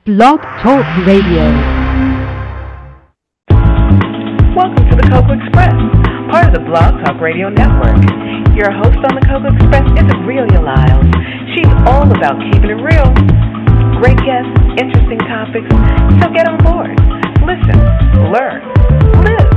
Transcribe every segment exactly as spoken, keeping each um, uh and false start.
Blog Talk Radio. Welcome to the Cocoa Express, part of the Blog Talk Radio Network. Your host on the Cocoa Express is Aurelia Lyles. She's all about keeping it real. Great guests, interesting topics, so get on board. Listen, learn, live.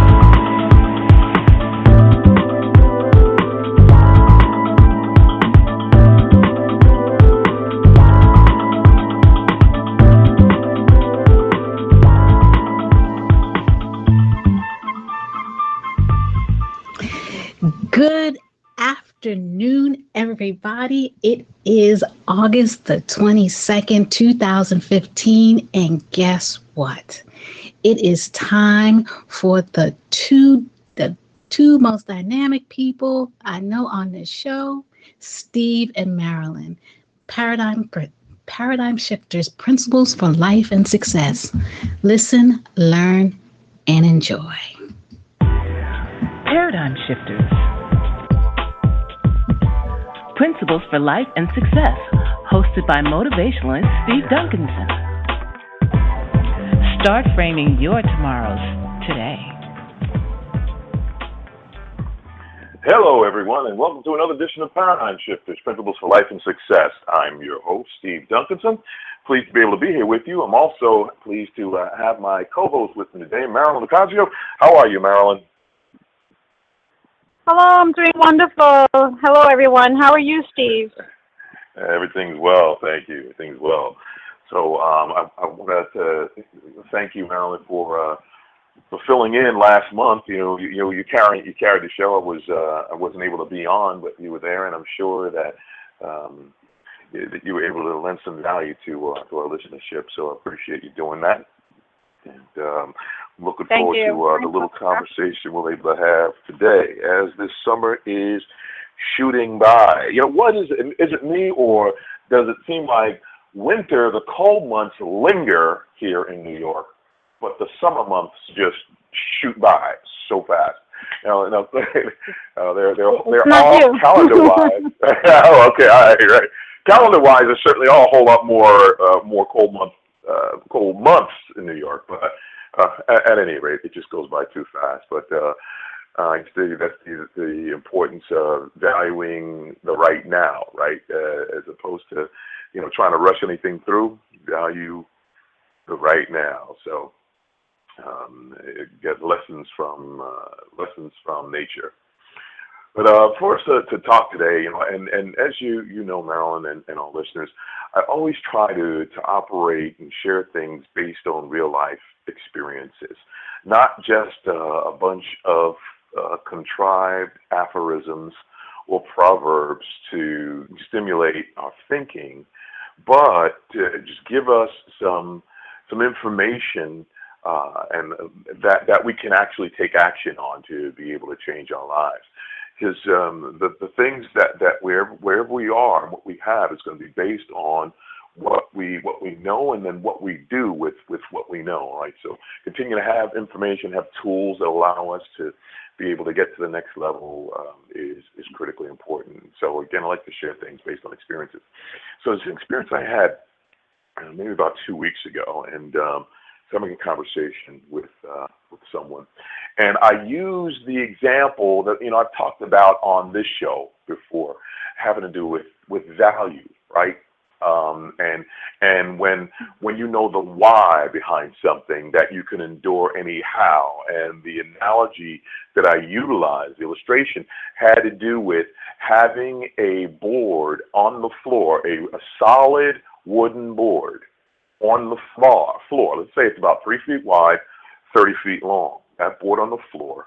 Good afternoon, everybody. It is August the twenty-second, two thousand fifteen, and guess what? It is time for the two the two most dynamic people I know on this show, Steve and Marilyn. Paradigm Paradigm Shifters, Principles for Life and Success. Listen, learn, and enjoy. Paradigm Shifters. Principles for Life and Success, hosted by motivationalist Steve Duncanson. Start framing your tomorrows today. Hello, everyone, and welcome to another edition of Paradigm Shifters, Principles for Life and Success. I'm your host, Steve Duncanson. Pleased to be able to be here with you. I'm also pleased to uh, have my co-host with me today, Marilyn Ocasio. How are you, Marilyn? Hello, I'm doing wonderful. Hello, everyone. How are you, Steve? Everything's well, thank you. Everything's well. So um, I, I want to thank you, Marilyn, for uh, for filling in last month. You know, you, you know, you carried you carried the show. I was uh, I wasn't able to be on, but you were there, and I'm sure that um, that you were able to lend some value to uh, to our listenership. So I appreciate you doing that. And um, I'm looking Thank forward you. to uh, the little conversation we'll be able to have today as this summer is shooting by. You know, what is it? Is it me, or does it seem like winter, the cold months linger here in New York, but the summer months just shoot by so fast? You know, no, uh, they're they're they're all calendar-wise. Oh, okay, all right, right. Calendar-wise, there's certainly all a whole lot more uh, more cold months. Uh, cold months in New York, but uh, at, at any rate, it just goes by too fast. But uh, I think that's the, the importance of valuing the right now, right, uh, as opposed to, you know, trying to rush anything through. Value the right now. So um, get lessons from uh, lessons from nature. But uh, for us to, to talk today, you know, and, and as you you know, Marilyn and, and all listeners, I always try to, to operate and share things based on real life experiences, not just uh, a bunch of uh, contrived aphorisms or proverbs to stimulate our thinking, but to just give us some some information uh, and that that we can actually take action on to be able to change our lives. Because um, the, the things that, that wherever, wherever we are, what we have is going to be based on what we what we know and then what we do with, with what we know, right? So continue to have information, have tools that allow us to be able to get to the next level um, is, is critically important. So again, I like to share things based on experiences. So it's an experience I had uh, maybe about two weeks ago, and um, having a conversation with uh, with someone, and I use the example that you know I've talked about on this show before, having to do with with value, right? Um, and and when when you know the why behind something, that you can endure anyhow. And the analogy that I utilized, the illustration, had to do with having a board on the floor, a, a solid wooden board on the floor, floor. Let's say it's about three feet wide, thirty feet long. That board on the floor.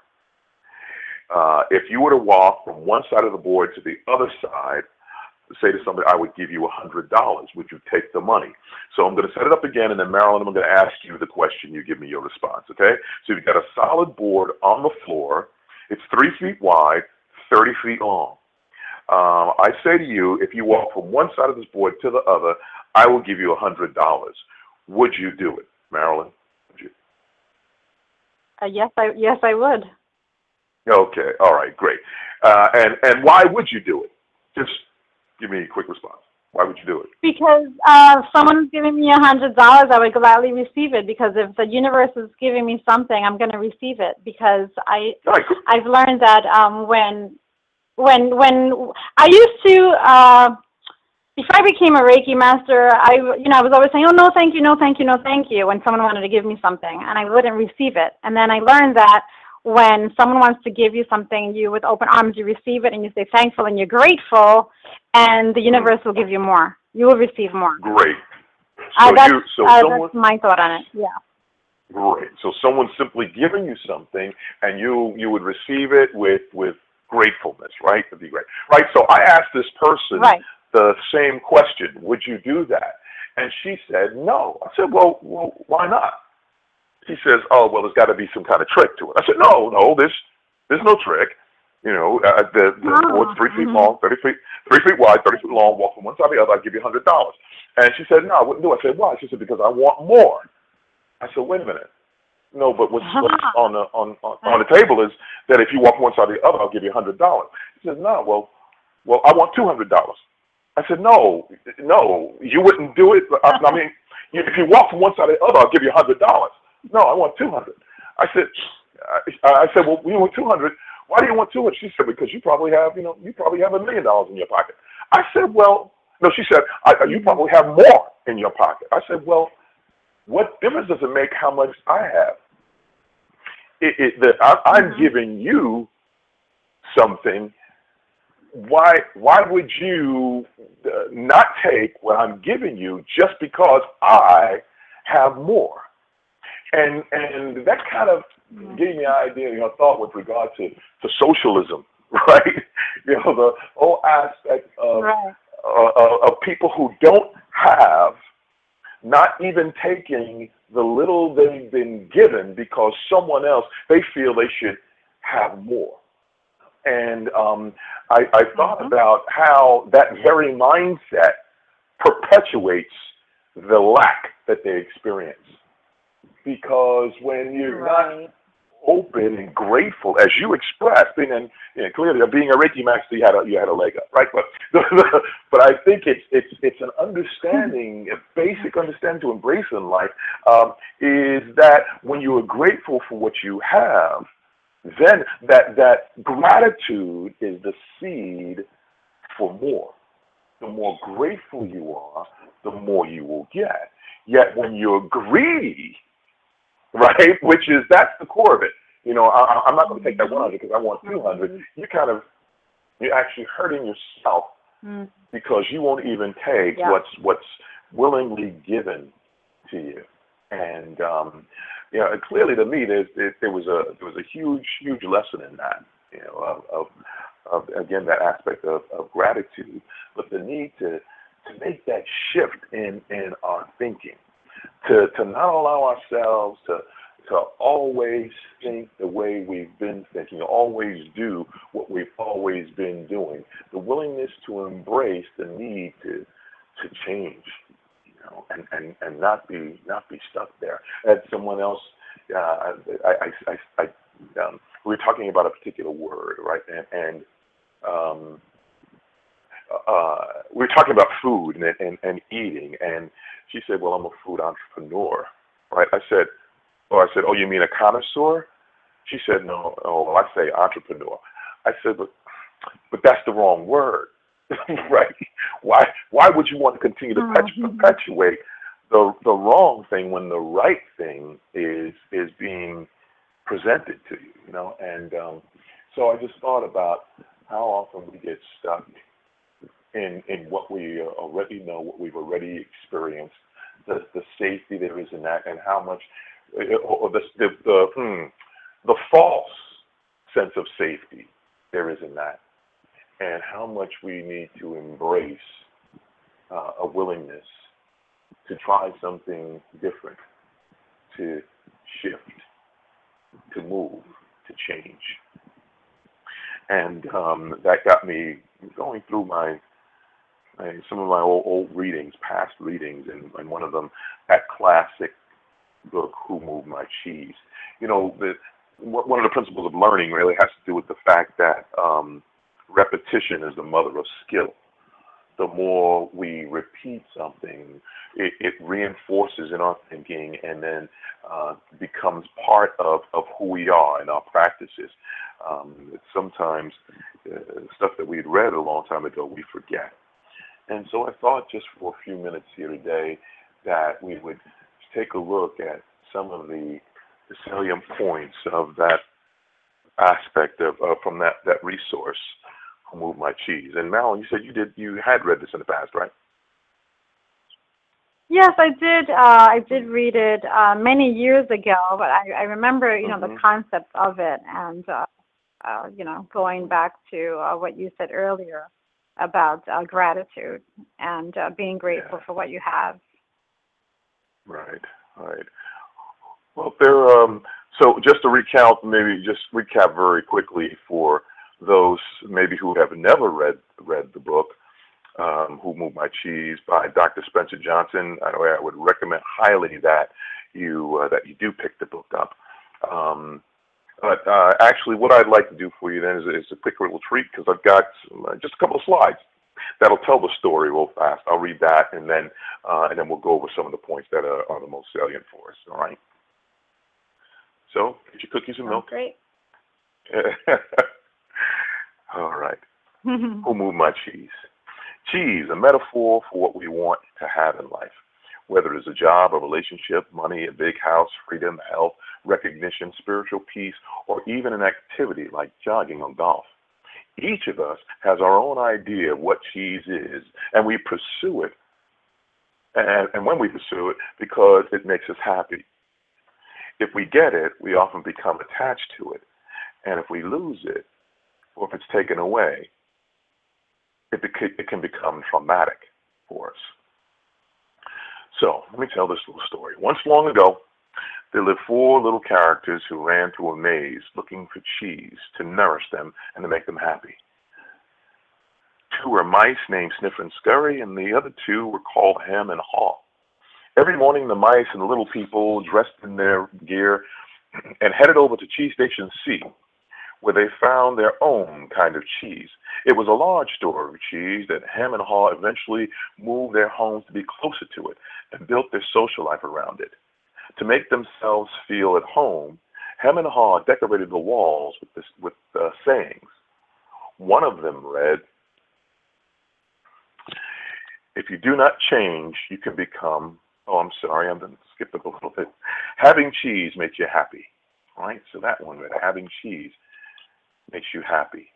Uh, if you were to walk from one side of the board to the other side, say to somebody, I would give you one hundred dollars. Would you take the money? So I'm going to set it up again, and then, Marilyn, I'm going to ask you the question. You give me your response, okay? So you've got a solid board on the floor. It's three feet wide, thirty feet long. Um, I say to you, if you walk from one side of this board to the other, I will give you one hundred dollars. Would you do it, Marilyn? Would you? Uh, yes, I yes I would. Okay, all right, great. Uh, and and why would you do it? Just give me a quick response. Why would you do it? Because uh, someone's giving me a hundred dollars, I would gladly receive it. Because if the universe is giving me something, I'm going to receive it. Because I, Right. I've learned that um, when, when, when I used to, uh, before I became a Reiki master, I, you know, I was always saying, oh no, thank you, no, thank you, no, thank you, when someone wanted to give me something, and I wouldn't receive it. And then I learned that when someone wants to give you something, you with open arms, you receive it, and you say thankful, and you're grateful, and the universe will give you more. You will receive more. Great. Uh, So that's, you, so uh, someone, that's my thought on it. Yeah. Great. So someone's simply giving you something, and you you would receive it with with gratefulness, right? To be great, right? So I asked this person Right. the same question: would you do that? And she said no. I said, well, well, why not? She says, oh, well, there's got to be some kind of trick to it. I said, no, no, there's there's no trick. You know, uh, the the Oh, board's three feet mm-hmm. long, thirty feet, three feet wide, thirty feet long. Walk from one side to the other. I'll give you a hundred dollars. And she said, no, I wouldn't do it. I said, why? She said, because I want more. I said, wait a minute. No, but what's, what's on the on, on on the table is that if you walk from one side to the other, I'll give you a hundred dollars. She said, no, well, well, I want two hundred dollars. I said, no, no, you wouldn't do it. I, I mean, if you walk from one side to the other, I'll give you a hundred dollars. No, I want two hundred. I said, I, I said, well, you want two hundred. Why do you want two hundred? She said, because you probably have, you know, you probably have a million dollars in your pocket. I said, well, no, she said, I, you probably have more in your pocket. I said, well, what difference does it make how much I have? It, it, the, I, I'm Mm-hmm. giving you something. Why, why would you uh, not take what I'm giving you just because I have more? And and that kind of gave me an idea, you know, thought with regard to, to socialism, right? You know, the whole aspect of, Right. uh, of people who don't have, not even taking the little they've been given because someone else, they feel they should have more. And um, I, I thought Mm-hmm. about how that very mindset perpetuates the lack that they experience. Because when you're Right. not open and grateful, as you expressed, and, and you know, clearly being a Reiki master, you had a you had a leg up, right? But but I think it's it's it's an understanding, a basic understanding to embrace in life, um, is that when you are grateful for what you have, then that that gratitude is the seed for more. The more grateful you are, the more you will get. Yet when you're greedy, right, which is, that's the core of it. You know, I, I'm not going to take that one hundred because I want two hundred. You kind of, you're actually hurting yourself Mm-hmm. because you won't even take Yeah. what's what's willingly given to you. And um, you know, and clearly to me, there's, there, there was a there was a huge huge lesson in that. You know, of, of, of again that aspect of, of gratitude, but the need to to make that shift in in our thinking. To, to not allow ourselves to to always think the way we've been thinking, always do what we've always been doing. The willingness to embrace the need to to change, you know, and, and, and not be not be stuck there. As someone else, uh, I, I, I, I um, we were talking about a particular word, right? And, and um, uh, we were talking about food and, and, and eating, and she said, well, I'm a food entrepreneur, right? I said, oh, I said, oh, you mean a connoisseur? She said, no, oh, well, I say entrepreneur. I said, but, but that's the wrong word, right? Why, why would you want to continue to Mm-hmm. perpetuate the the wrong thing when the right thing is is being presented to you, you know? And um, so I just thought about how often we get stuck in in what we already know, what we've already experienced, the the safety there is in that, and how much, or the the the, hmm, the false sense of safety there is in that, and how much we need to embrace uh, a willingness to try something different, to shift, to move, to change. And um, that got me going through my uh, some of my old, old readings, past readings, and, and one of them, that classic book, Who Moved My Cheese? You know, the, one of the principles of learning really has to do with the fact that um, repetition is the mother of skill. the more we repeat something, it, it reinforces in our thinking and then uh, becomes part of, of who we are in our practices. Um, sometimes uh, stuff that we'd read a long time ago, we forget. And so I thought just for a few minutes here today that we would take a look at some of the, the salient points of that aspect of uh, from that, that resource, Who Moved My Cheese. And Marilyn, you said you did you had read this in the past, right? Yes, I did. Uh, I did read it uh, many years ago, but I, I remember, you know, Mm-hmm. the concept of it, and uh, uh, you know, going back to uh, what you said earlier about uh, gratitude and uh, being grateful Yeah. for what you have. Right, right. Well, there. Um, so just to recount, maybe just recap very quickly for those maybe who have never read read the book, um, Who Moved My Cheese by Doctor Spencer Johnson. I, I would recommend highly that you uh, that you do pick the book up. Um, but uh, actually, what I'd like to do for you then is, is a quick little treat, because I've got some, uh, just a couple of slides that'll tell the story real fast. I'll read that, and then uh, and then we'll go over some of the points that are, are the most salient for us. All right. So get your cookies and Sounds milk. great. All right. Who moved my cheese? Cheese, a metaphor for what we want to have in life, whether it's a job, a relationship, money, a big house, freedom, health, recognition, spiritual peace, or even an activity like jogging or golf. Each of us has our own idea of what cheese is, and we pursue it. And, and when we pursue it, because it makes us happy. If we get it, we often become attached to it. And if we lose it, or if it's taken away, it, beca- it can become traumatic for us. So let me tell this little story. Once long ago, there lived four little characters who ran through a maze looking for cheese to nourish them and to make them happy. Two were mice named Sniff and Scurry, and the other two were called Hem and Haw. Every morning, the mice and the little people, dressed in their gear, and headed over to Cheese Station C, where they found their own kind of cheese. It was a large store of cheese that Hem and Haw eventually moved their homes to be closer to it and built their social life around it. To make themselves feel at home, Hem and Haw decorated the walls with, this, with uh, sayings. One of them read, "If you do not change, you can become," oh, I'm sorry, I'm going to skip it a little bit. "Having cheese makes you happy." All right, so that one read, "Having cheese makes you happy."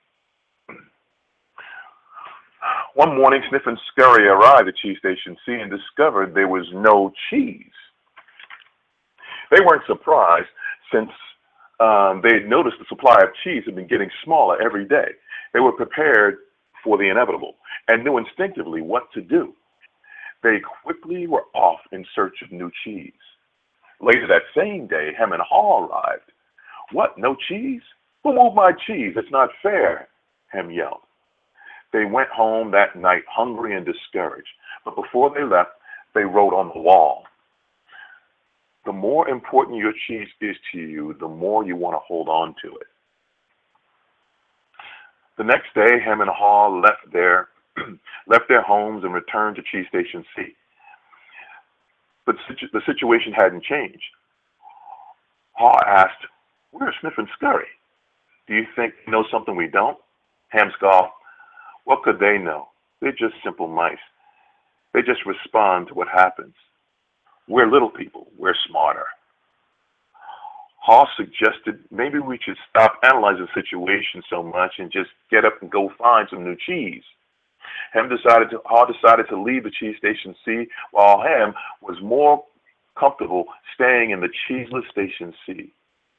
One morning, Sniff and Scurry arrived at Cheese Station C and discovered there was no cheese. They weren't surprised, since um, they had noticed the supply of cheese had been getting smaller every day. They were prepared for the inevitable and knew instinctively what to do. They quickly were off in search of new cheese. Later that same day, Hem and Haw arrived. "What, no cheese? Who moved my cheese? It's not fair," Hem yelled. They went home that night hungry and discouraged, but before they left, they wrote on the wall, "The more important your cheese is to you, the more you want to hold on to it." The next day, Hem and Haw left their, left their homes and returned to Cheese Station C. But situ- the situation hadn't changed. Haw asked, "Where's Sniff and Scurry? Do you think they know something we don't?" Hem scoffed, "What could they know? They're just simple mice. They just respond to what happens. We're little people. We're smarter." Haw suggested maybe we should stop analyzing the situation so much and just get up and go find some new cheese. Hem decided to, Haw decided to leave the Cheese Station C, while Hem was more comfortable staying in the cheeseless Station C.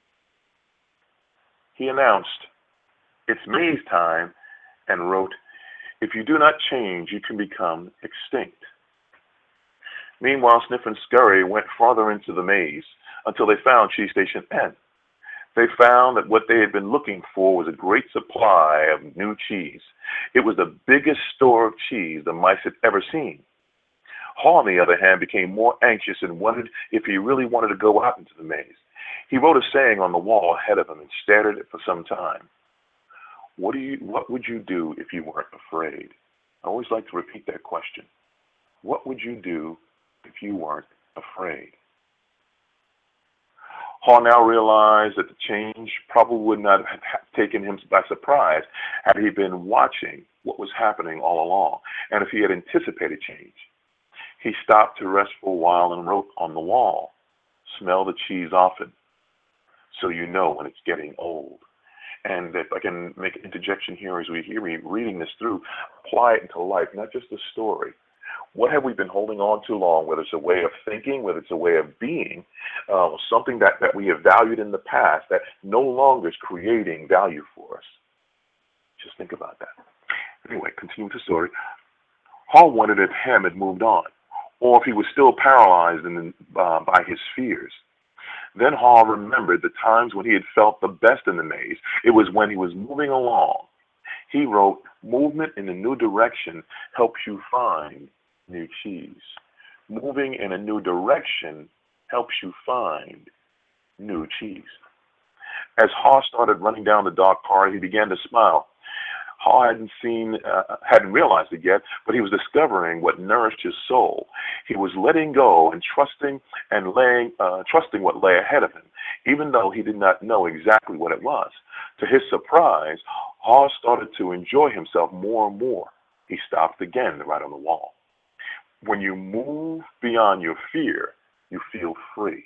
He announced, "It's maze time," and wrote, "If you do not change, you can become extinct." Meanwhile, Sniff and Scurry went farther into the maze until they found Cheese Station N. They found that what they had been looking for was a great supply of new cheese. It was the biggest store of cheese the mice had ever seen. Haw, on the other hand, became more anxious and wondered if he really wanted to go out into the maze. He wrote a saying on the wall ahead of him and stared at it for some time. What do you, what would you do if you weren't afraid? I always like to repeat that question. What would you do if you weren't afraid? Hall now realized that the change probably would not have taken him by surprise had he been watching what was happening all along, and if he had anticipated change. He stopped to rest for a while and wrote on the wall, "Smell the cheese often, so you know when it's getting old." And if I can make an interjection here as we hear me reading this through, apply it into life, not just a story. What have we been holding on too long, whether it's a way of thinking, whether it's a way of being, uh, something that, that we have valued in the past that no longer is creating value for us? Just think about that. Anyway, continue with the story. Hall wondered if Hem had moved on, or if he was still paralyzed in, uh, by his fears. Then Hall remembered the times when he had felt the best in the maze. It was when he was moving along. He wrote, "Movement in a new direction helps you find new cheese. Moving in a new direction helps you find new cheese." As Hall started running down the dark corridor, he began to smile. Hall hadn't seen, uh, hadn't realized it yet, but he was discovering what nourished his soul. He was letting go and trusting and laying, uh, trusting what lay ahead of him, even though he did not know exactly what it was. To his surprise, Hall started to enjoy himself more and more. He stopped again to write on the wall. When you move beyond your fear, you feel free.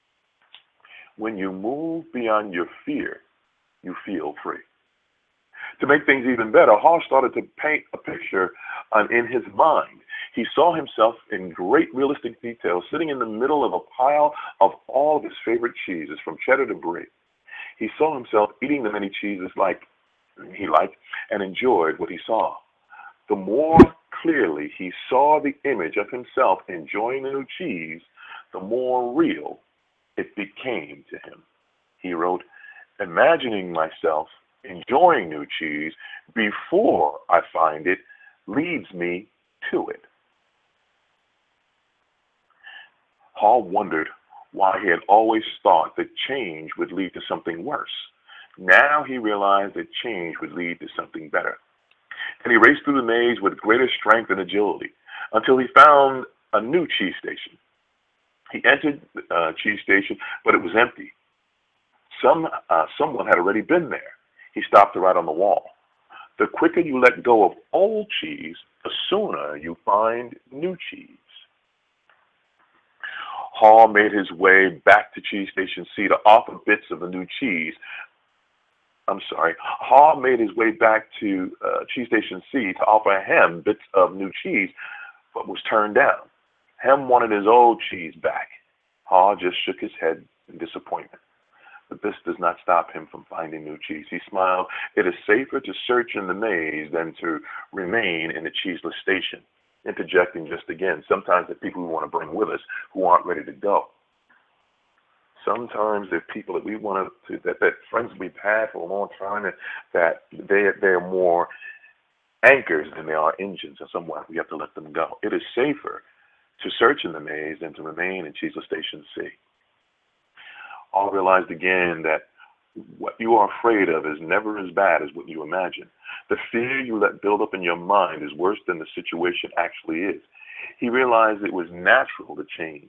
When you move beyond your fear, you feel free. To make things even better, Hall started to paint a picture uh, in his mind. He saw himself in great realistic detail sitting in the middle of a pile of all of his favorite cheeses, from cheddar to brie. He saw himself eating the many cheeses like he liked and enjoyed what he saw. The more clearly he saw the image of himself enjoying the new cheese, the more real it became to him. He wrote, "Imagining myself enjoying new cheese before I find it leads me to it." Hall wondered why he had always thought that change would lead to something worse. Now he realized that change would lead to something better. And he raced through the maze with greater strength and agility until he found a new cheese station. He entered the uh, cheese station, but it was empty. Some uh, someone had already been there. He stopped to write on the wall, "The quicker you let go of old cheese, the sooner you find new cheese." Hall made his way back to Cheese Station C to offer bits of the new cheese. I'm sorry. Hall made his way back to uh, Cheese Station C to offer Hem bits of new cheese, but was turned down. Hem wanted his old cheese back. Hall just shook his head in disappointment. But this does not stop him from finding new cheese. He smiled. It is safer to search in the maze than to remain in a cheeseless station. Interjecting just again, sometimes there are people we want to bring with us who aren't ready to go. Sometimes there are people that we want to, that, that friends we've had for a long time, that, that they, they're more anchors than they are engines, and somewhat we have to let them go. It is safer to search in the maze than to remain in cheeseless station C. Hall realized again that what you are afraid of is never as bad as what you imagine. The fear you let build up in your mind is worse than the situation actually is. He realized it was natural to change,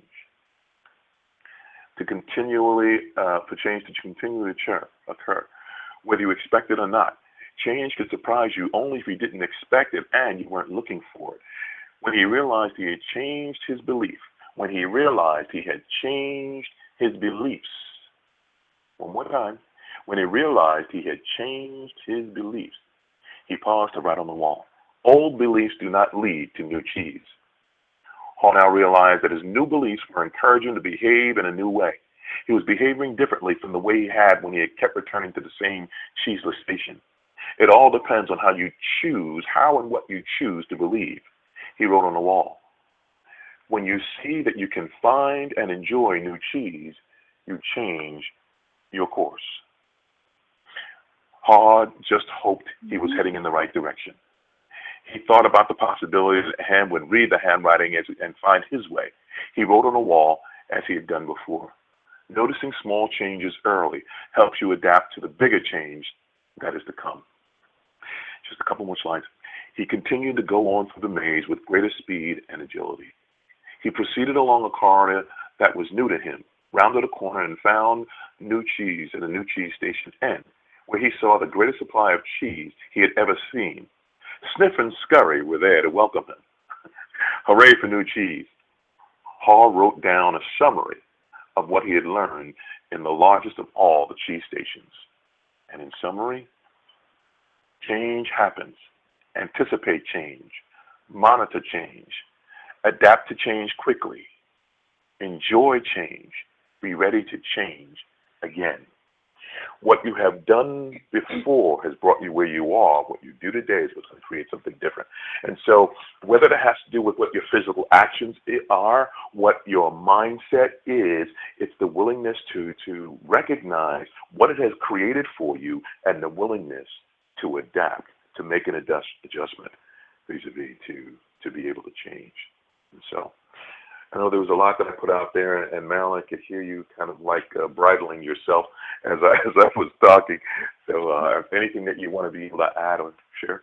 to continually, uh, for change to continually occur, occur, whether you expect it or not. Change could surprise you only if you didn't expect it and you weren't looking for it. When he realized he had changed his belief, when he realized he had changed his beliefs, one more time, when he realized he had changed his beliefs, he paused to write on the wall, "Old beliefs do not lead to new cheese." Hall now realized that his new beliefs were encouraging him to behave in a new way. He was behaving differently from the way he had when he had kept returning to the same cheeseless station. It all depends on how you choose, how and what you choose to believe. He wrote on the wall, "When you see that you can find and enjoy new cheese, you change your course." Hall just hoped he was heading in the right direction. He thought about the possibility that Ham would read the handwriting as, and find his way. He wrote on the wall as he had done before. Noticing small changes early helps you adapt to the bigger change that is to come. Just a couple more slides. He continued to go on through the maze with greater speed and agility. He proceeded along a corridor that was new to him, rounded a corner, and found new cheese at a new cheese station N, where he saw the greatest supply of cheese he had ever seen. Sniff and Scurry were there to welcome him. Hooray for new cheese. Hall wrote down a summary of what he had learned in the largest of all the cheese stations. And in summary, change happens. Anticipate change. Monitor change. Adapt to change quickly. Enjoy change. Be ready to change again. What you have done before has brought you where you are. What you do today is what's going to create something different. And so whether that has to do with what your physical actions are, what your mindset is, it's the willingness to, to recognize what it has created for you and the willingness to adapt, to make an adjust, adjustment vis-a-vis to, to be able to change. And so I know there was a lot that I put out there, and Marilyn, I could hear you kind of like uh, bridling yourself as I as I was talking. So, uh, if anything that you want to be able to add or share.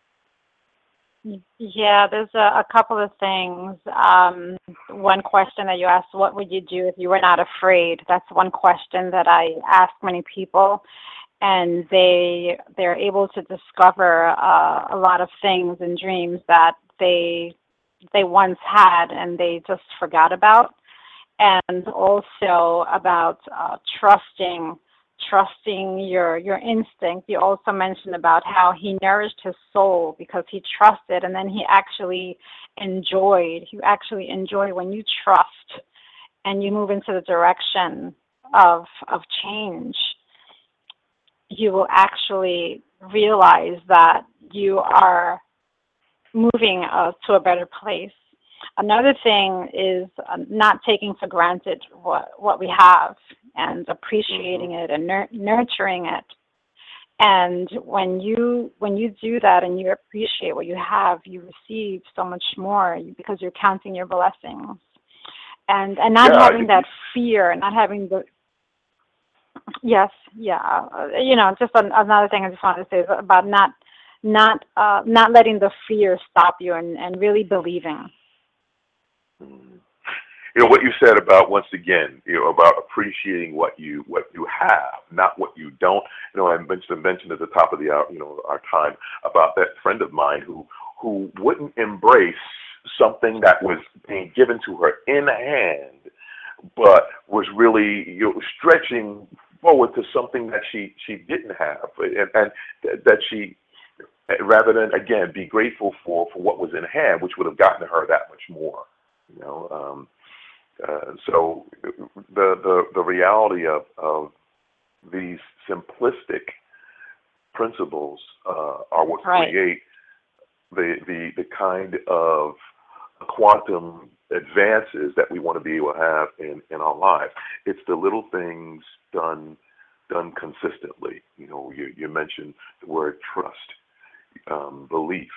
Yeah, there's a, a couple of things. Um, one question that you asked, what would you do if you were not afraid? That's one question that I ask many people, and they they're able to discover uh, a lot of things and dreams that they they once had and they just forgot about, and also about uh, trusting trusting your your instinct. You also mentioned about how he nourished his soul because he trusted, and then he actually enjoyed. You actually enjoy when you trust and you move into the direction of of change. You will actually realize that you are moving uh, to a better place. Another thing is uh, not taking for granted what, what we have and appreciating mm-hmm. it and nur- nurturing it. And when you when you do that and you appreciate what you have, you receive so much more because you're counting your blessings. And and not yeah, having that fear, not having the yes, yeah, uh, you know, just an, another thing I just wanted to say is about not not uh, not letting the fear stop you and, and really believing. You know what you said about, once again, you know, about appreciating what you what you have, not what you don't. You know, I mentioned mentioned at the top of the hour, you know, our time about that friend of mine who who wouldn't embrace something that was being given to her in hand, but was really, you know, stretching forward to something that she she didn't have, and, and that she, rather than, again, be grateful for, for what was in hand, which would have gotten her that much more, you know. Um, uh, so the, the the reality of, of these simplistic principles uh, are what right. create the, the, the kind of quantum advances that we want to be able to have in, in our lives. It's the little things done done consistently. You know, you, you mentioned the word trust. Um, belief,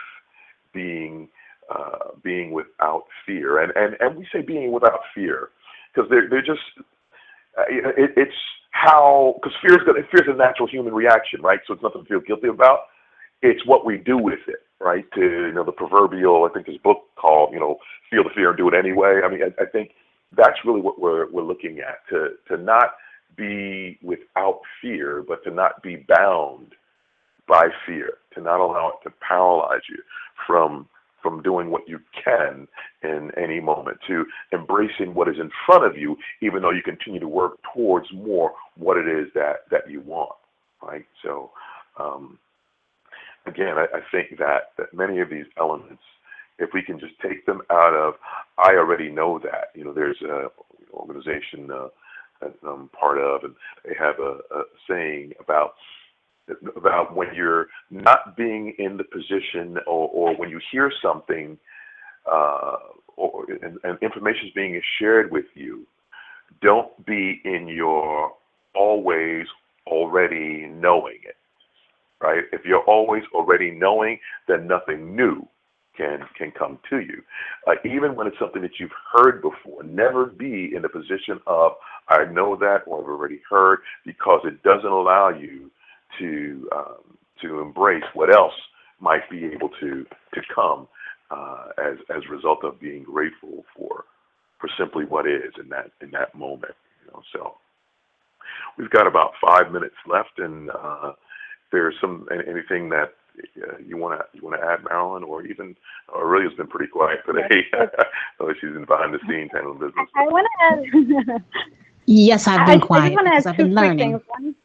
being uh, being without fear, and, and, and we say being without fear because they're they're just uh, it, it's how, because fear is fear is a natural human reaction, right? So it's nothing to feel guilty about. It's what we do with it, right? To, you know, the proverbial, I think his book called, you know, feel the fear and do it anyway. I mean, I, I think that's really what we're we're looking at, to to not be without fear, but to not be bound by fear, to not allow it to paralyze you from from doing what you can in any moment, to embracing what is in front of you, even though you continue to work towards more what it is that, that you want, right? So, um, again, I, I think that, that many of these elements, if we can just take them out of, I already know that, you know, there's an organization uh, that I'm part of, and they have a, a saying about about when you're not being in the position, or, or when you hear something uh, or and, and information is being shared with you, don't be in your always already knowing it, right? If you're always already knowing, then nothing new can can come to you. Uh, even when it's something that you've heard before, never be in the position of, I know that, or I've already heard, because it doesn't allow you to um, to embrace what else might be able to to come uh, as as a result of being grateful for for simply what is in that in that moment. You know, so we've got about five minutes left, and uh, if there's some anything that uh, you want to you want to add, Marilyn, or even Aurelia's been pretty quiet today. So she's in behind the scenes handling business. I want to add. Yes, I've been I, quiet I because I've been learning.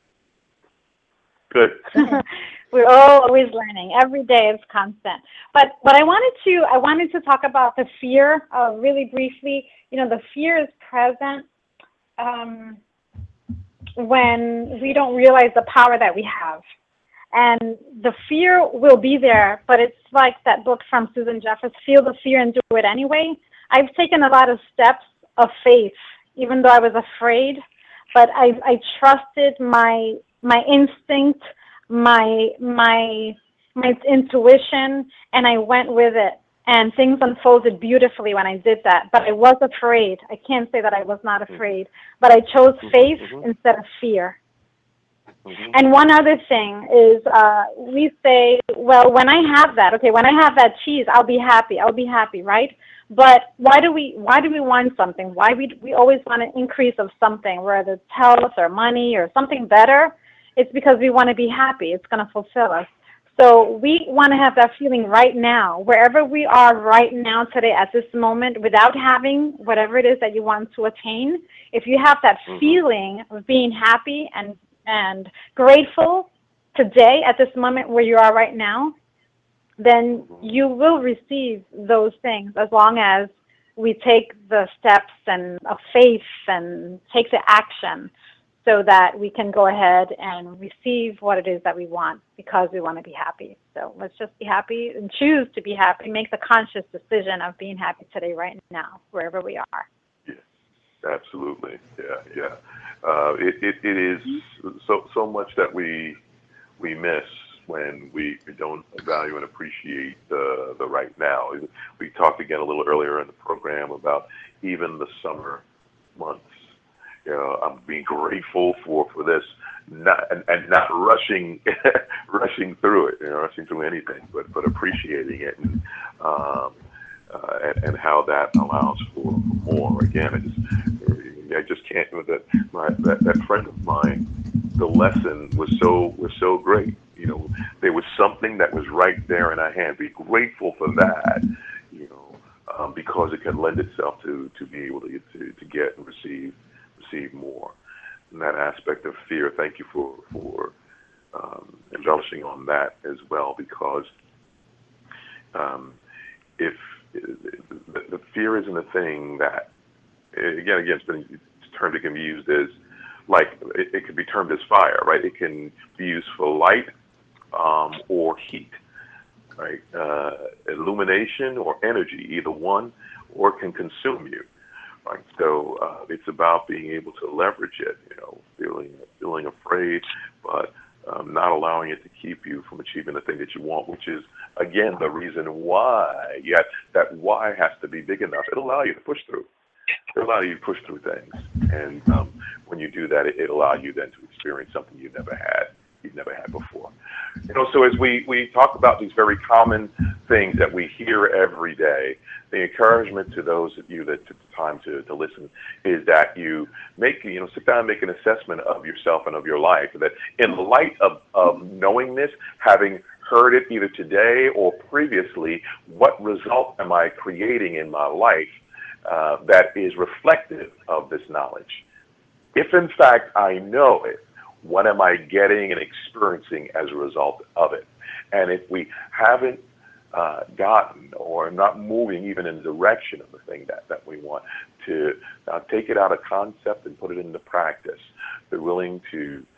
Good. We're always learning. Every day is constant. But what I wanted to, I wanted to talk about the fear uh, really briefly. You know, the fear is present um, when we don't realize the power that we have. And the fear will be there, but it's like that book from Susan Jeffers, Feel the Fear and Do It Anyway. I've taken a lot of steps of faith, even though I was afraid, but I, I trusted my my instinct, my my my intuition, and I went with it. And things unfolded beautifully when I did that. But I was afraid. I can't say that I was not afraid, but I chose faith mm-hmm. instead of fear. Mm-hmm. And one other thing is uh, we say, well, when I have that, okay, when I have that cheese, I'll be happy. I'll be happy, right? But why do we why do we want something? Why we we always want an increase of something, whether it's health or money or something better? It's because we want to be happy. It's going to fulfill us. So we want to have that feeling right now, wherever we are right now today at this moment, without having whatever it is that you want to attain. If you have that mm-hmm. feeling of being happy and and grateful today at this moment where you are right now, then you will receive those things as long as we take the steps and of faith and take the action so that we can go ahead and receive what it is that we want because we want to be happy. So let's just be happy and choose to be happy, make the conscious decision of being happy today, right now, wherever we are. Yeah, absolutely. Yeah, yeah. Uh, it, it, it is so so much that we we miss when we don't value and appreciate the the right now. We talked again a little earlier in the program about even the summer months. You know, I'm being grateful for, for this, not and, and not rushing rushing through it, you know, rushing through anything, but but appreciating it and um, uh, and, and how that allows for more. Again, I just I just can't. That my that, that friend of mine, the lesson was so was so great. You know, there was something that was right there in our hand. Be grateful for that. You know, um, because it can lend itself to to be able to to, to get and receive receive more. And that aspect of fear. Thank you for for um, embellishing on that as well, because um, if the, the fear isn't a thing that. Again, again, it's been a term that can be used as, like, it, it could be termed as fire, right? It can be used for light um, or heat, right? Uh, illumination or energy, either one, or it can consume you, right? So uh, it's about being able to leverage it, you know, feeling feeling afraid, but um, not allowing it to keep you from achieving the thing that you want, which is, again, the reason why. You have, that why has to be big enough. It'll allow you to push through. It'll allow you to push through things, and um, when you do that, it, it'll allow you then to experience something you've never had, you've never had before. You know, so as we, we talk about these very common things that we hear every day, the encouragement to those of you that took the time to, to listen is that you make, you know, sit down and make an assessment of yourself and of your life, that in the light of, of knowing this, having heard it either today or previously, what result am I creating in my life Uh, that is reflective of this knowledge? If in fact I know it, what am I getting and experiencing as a result of it? And if we haven't uh, gotten or not moving even in the direction of the thing that, that we want, to uh, take it out of concept and put it into practice, be willing to,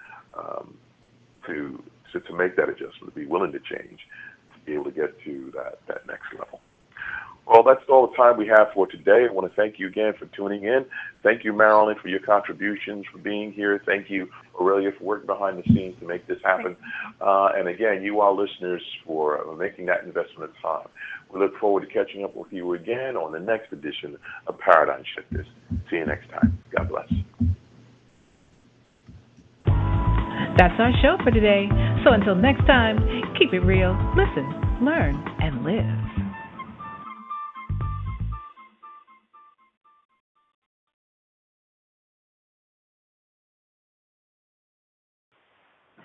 um, to, to, to make that adjustment, to be willing to change, to be able to get to that, that next level. Well, that's all the time we have for today. I want to thank you again for tuning in. Thank you, Marilyn, for your contributions, for being here. Thank you, Aurelia, for working behind the scenes to make this happen. Uh, and again, you, our listeners, for making that investment of time. We look forward to catching up with you again on the next edition of Paradigm Shifters. See you next time. God bless. That's our show for today. So until next time, keep it real, listen, learn, and live.